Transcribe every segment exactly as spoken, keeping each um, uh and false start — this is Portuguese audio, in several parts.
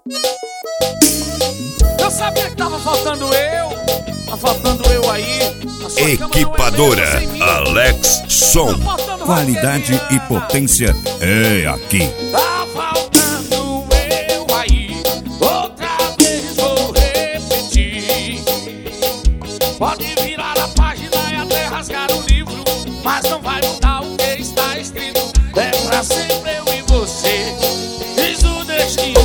Eu sabia que tava faltando eu. Tá faltando eu aí. Equipadora Alex Som. Qualidade e potência é aqui. Tá faltando eu aí. Outra vez vou repetir. Pode virar a página e até rasgar o livro, mas não vai mudar o que está escrito. É pra sempre eu e você. Diz o destino.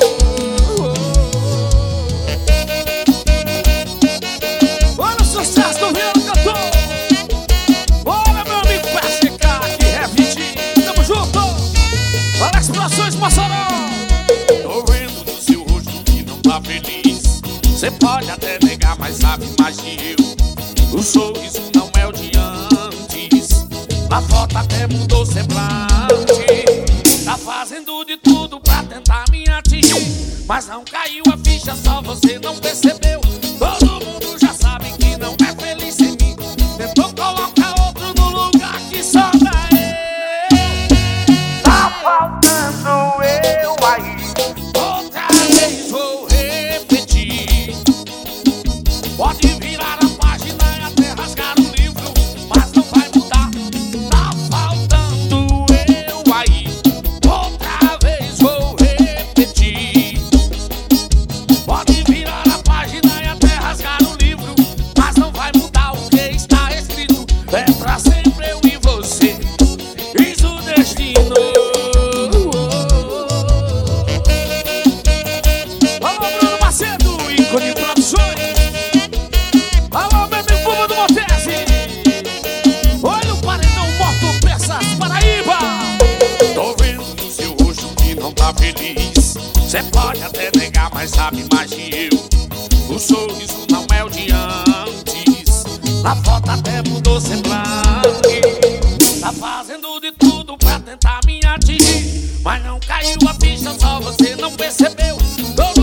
Olha o sucesso do Viano Cantor. Olha meu amigo P S K que é vinte. Tamo junto. Alex Produções Mossoró. Tô vendo no seu rosto que não tá feliz. Cê pode até negar, mas sabe mais que eu. O sorriso não é o de antes. Na foto até mudou o semblante. Tá fazendo de tudo pra tentar me atingir, mas não caiu a ficha, só você não percebeu. Todo mundo já sabe que não é feliz sem mim. Tentou colocar outro no lugar que só dá eu. Tá faltando eu aí. Outra vez vou repetir. Pode virar a página e até rasgar o livro, mas não vai mudar. Tá faltando eu aí. Outra vez vou repetir. Pode virar a página e até rasgar o livro, mas não vai mudar o que está escrito. É pra sempre eu e você. Diz o destino. Alô, Bruno Macedo, ícone Produções. Alô, meu amigo Buba do Montese. Olha o paredão Moto Peças Paraíba. Tô vendo no seu rosto que não tá feliz. Cê pode até negar, mas sabe mais que eu. O sorriso não é o de antes. Na foto até mudou semblante. Tá fazendo de tudo pra tentar me atingir, mas não caiu a ficha, só você não percebeu. Todo